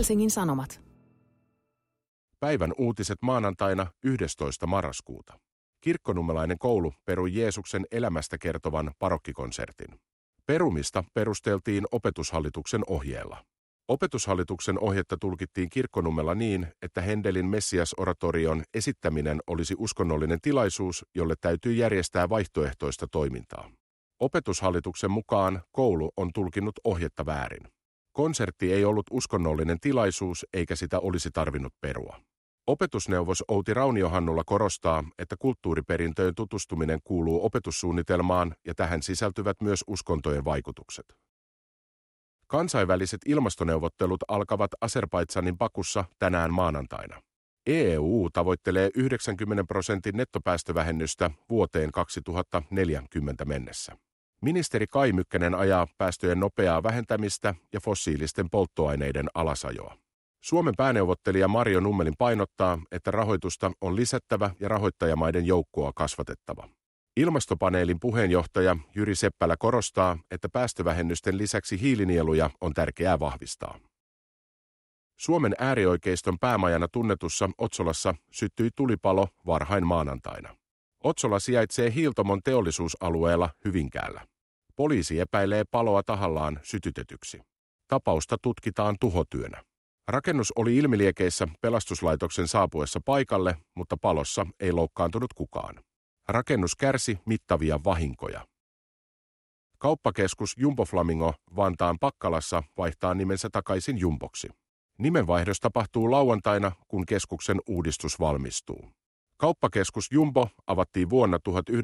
Helsingin Sanomat. Päivän uutiset maanantaina 11. marraskuuta. Kirkkonummelainen koulu perui Jeesuksen elämästä kertovan parokkikonsertin. Perumista perusteltiin Opetushallituksen ohjeella. Opetushallituksen ohjetta tulkittiin Kirkkonummella niin, että Händelin Messias-oratorion esittäminen olisi uskonnollinen tilaisuus, jolle täytyy järjestää vaihtoehtoista toimintaa. Opetushallituksen mukaan koulu on tulkinnut ohjetta väärin. Konsertti ei ollut uskonnollinen tilaisuus eikä sitä olisi tarvinnut perua. Opetusneuvos Outi Raunio-Hannulla korostaa, että kulttuuriperintöön tutustuminen kuuluu opetussuunnitelmaan ja tähän sisältyvät myös uskontojen vaikutukset. Kansainväliset ilmastoneuvottelut alkavat Azerbaidžanin Bakussa tänään maanantaina. EU tavoittelee 90% nettopäästövähennystä vuoteen 2040 mennessä. Ministeri Kai Mykkänen ajaa päästöjen nopeaa vähentämistä ja fossiilisten polttoaineiden alasajoa. Suomen pääneuvottelija Marjo Nummelin painottaa, että rahoitusta on lisättävä ja rahoittajamaiden joukkoa kasvatettava. Ilmastopaneelin puheenjohtaja Jyri Seppälä korostaa, että päästövähennysten lisäksi hiilinieluja on tärkeää vahvistaa. Suomen äärioikeiston päämajana tunnetussa Otsolassa syttyi tulipalo varhain maanantaina. Otsola sijaitsee Hiiltomon teollisuusalueella Hyvinkäällä. Poliisi epäilee paloa tahallaan sytytetyksi. Tapausta tutkitaan tuhotyönä. Rakennus oli ilmiliekeissä pelastuslaitoksen saapuessa paikalle, mutta palossa ei loukkaantunut kukaan. Rakennus kärsi mittavia vahinkoja. Kauppakeskus Jumbo Flamingo Vantaan Pakkalassa vaihtaa nimensä takaisin Jumboksi. Nimenvaihdos tapahtuu lauantaina, kun keskuksen uudistus valmistuu. Kauppakeskus Jumbo avattiin vuonna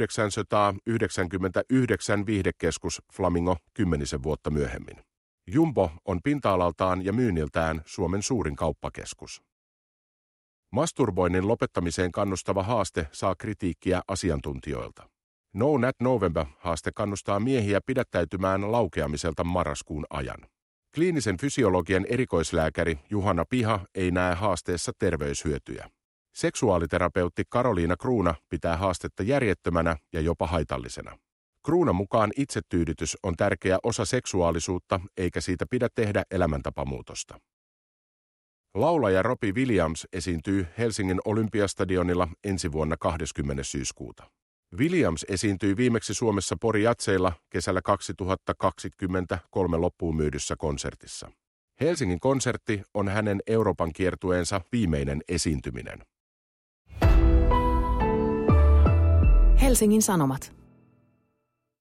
1999 viihdekeskus Flamingo 10 vuotta myöhemmin. Jumbo on pinta-alaltaan ja myynniltään Suomen suurin kauppakeskus. Masturboinnin lopettamiseen kannustava haaste saa kritiikkiä asiantuntijoilta. No Nut November-haaste kannustaa miehiä pidättäytymään laukeamiselta marraskuun ajan. Kliinisen fysiologian erikoislääkäri Juhana Piha ei näe haasteessa terveyshyötyjä. Seksuaaliterapeutti Karoliina Kruuna pitää haastetta järjettömänä ja jopa haitallisena. Kruunan mukaan itsetyydytys on tärkeä osa seksuaalisuutta, eikä siitä pidä tehdä elämäntapamuutosta. Laulaja Robbie Williams esiintyy Helsingin Olympiastadionilla ensi vuonna 20. syyskuuta. Williams esiintyi viimeksi Suomessa Pori-Jatseilla kesällä 2023 loppuun myydyssä konsertissa. Helsingin konsertti on hänen Euroopan kiertueensa viimeinen esiintyminen. Helsingin Sanomat.